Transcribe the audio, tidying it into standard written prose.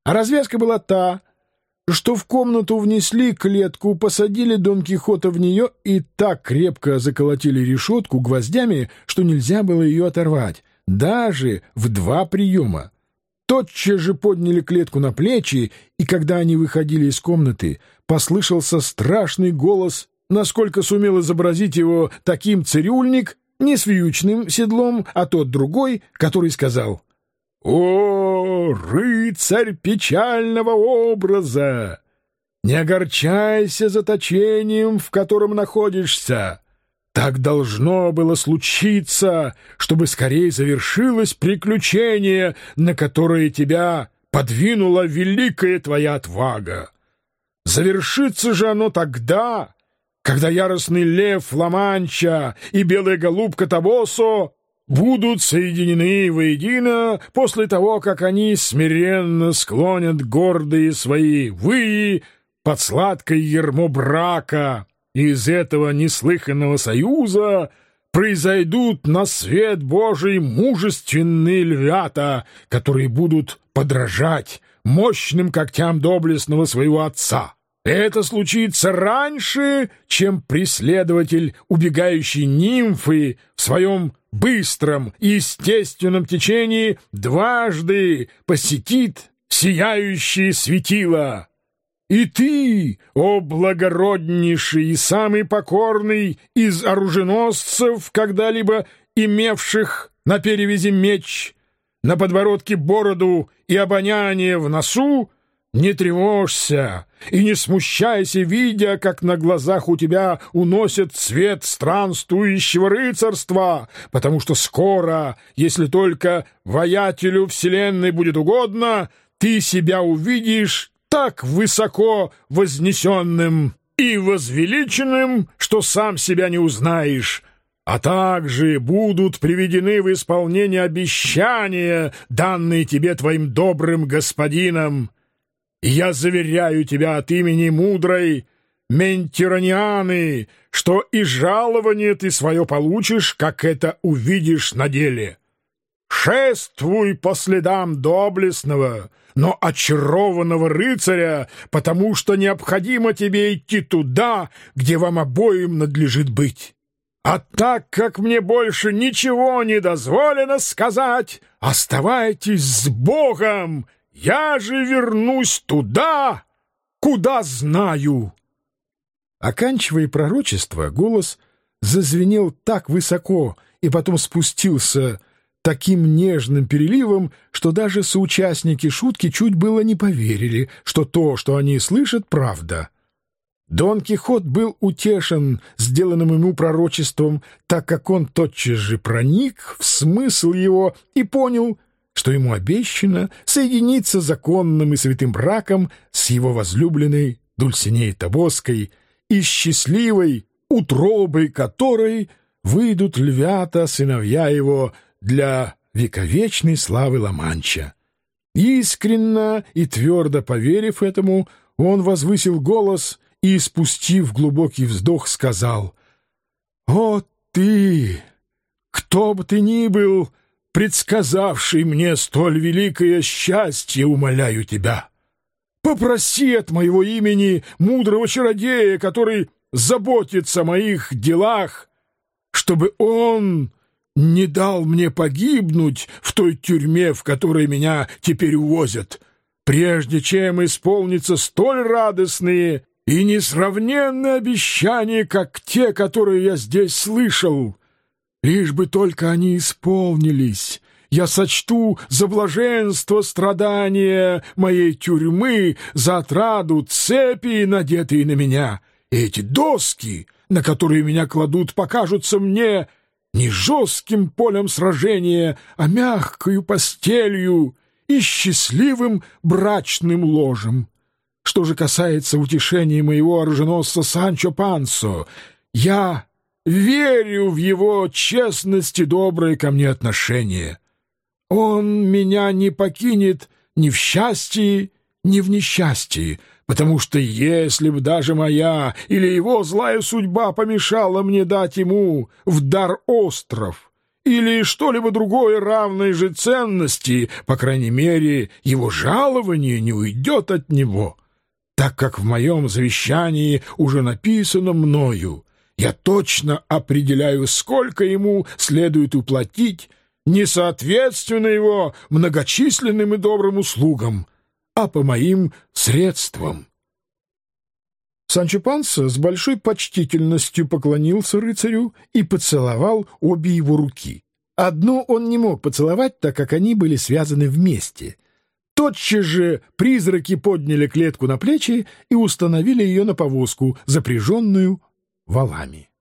А развязка была та, что в комнату внесли клетку, посадили Дон Кихота в нее и так крепко заколотили решетку гвоздями, что нельзя было ее оторвать, даже в 2 приема. Тотчас же подняли клетку на плечи, и когда они выходили из комнаты, послышался страшный голос, насколько сумел изобразить его таким цирюльник, не с вьючным седлом, а тот другой, который сказал: «О, рыцарь печального образа! Не огорчайся заточением, в котором находишься. Так должно было случиться, чтобы скорее завершилось приключение, на которое тебя подвинула великая твоя отвага. Завершится же оно тогда, когда яростный лев Ла-Манча и белая голубка Тобосо будут соединены воедино после того, как они смиренно склонят гордые свои выи под сладкое ярмо брака, и из этого неслыханного союза произойдут на свет Божий мужественные львята, которые будут подражать мощным когтям доблестного своего отца. Это случится раньше, чем преследователь убегающей нимфы в своем быстром и естественном течении дважды посетит сияющее светило. И ты, о благороднейший и самый покорный из оруженосцев, когда-либо имевших на перевязи меч, на подбородке бороду и обоняние в носу, не тревожься и не смущайся, видя, как на глазах у тебя уносят цвет странствующего рыцарства, потому что скоро, если только воятелю вселенной будет угодно, ты себя увидишь так высоко вознесенным и возвеличенным, что сам себя не узнаешь, а также будут приведены в исполнение обещания, данные тебе твоим добрым господином. И я заверяю тебя от имени мудрой Ментиранианы, что и жалование ты свое получишь, как это увидишь на деле. Шествуй по следам доблестного, но очарованного рыцаря, потому что необходимо тебе идти туда, где вам обоим надлежит быть. А так как мне больше ничего не дозволено сказать, оставайтесь с Богом, я же вернусь туда, куда знаю». Оканчивая пророчество, голос зазвенел так высоко и потом спустился таким нежным переливом, что даже соучастники шутки чуть было не поверили, что то, что они слышат, правда. Дон Кихот был утешен сделанным ему пророчеством, так как он тотчас же проник в смысл его и понял, что ему обещано соединиться законным и святым браком с его возлюбленной Дульсинеей Тобоской и счастливой утробой которой выйдут львята, сыновья его, для вековечной славы Ла-Манча. Искренно и твердо поверив этому, он возвысил голос и, спустив глубокий вздох, сказал: «О ты, кто бы ты ни был, предсказавший мне столь великое счастье, умоляю тебя, попроси от моего имени мудрого чародея, который заботится о моих делах, чтобы он не дал мне погибнуть в той тюрьме, в которой меня теперь увозят, прежде чем исполнится столь радостные и несравненные обещания, как те, которые я здесь слышал. Лишь бы только они исполнились, я сочту за блаженство страдания моей тюрьмы, за отраду цепи, надетые на меня, и эти доски, на которые меня кладут, покажутся мне не жестким полем сражения, а мягкою постелью и счастливым брачным ложем. Что же касается утешения моего оруженосца Санчо Пансо, я верю в его честность и доброе ко мне отношение. Он меня не покинет ни в счастье, ни в несчастье, потому что если б даже моя или его злая судьба помешала мне дать ему в дар остров или что-либо другое равной же ценности, по крайней мере, его жалование не уйдет от него, так как в моем завещании уже написано мною. Я точно определяю, сколько ему следует уплатить, не соответственно его многочисленным и добрым услугам, а по моим средствам». Санчо Панса с большой почтительностью поклонился рыцарю и поцеловал обе его руки. Одну он не мог поцеловать, так как они были связаны вместе. Тотчас же призраки подняли клетку на плечи и установили ее на повозку, запряженную волами.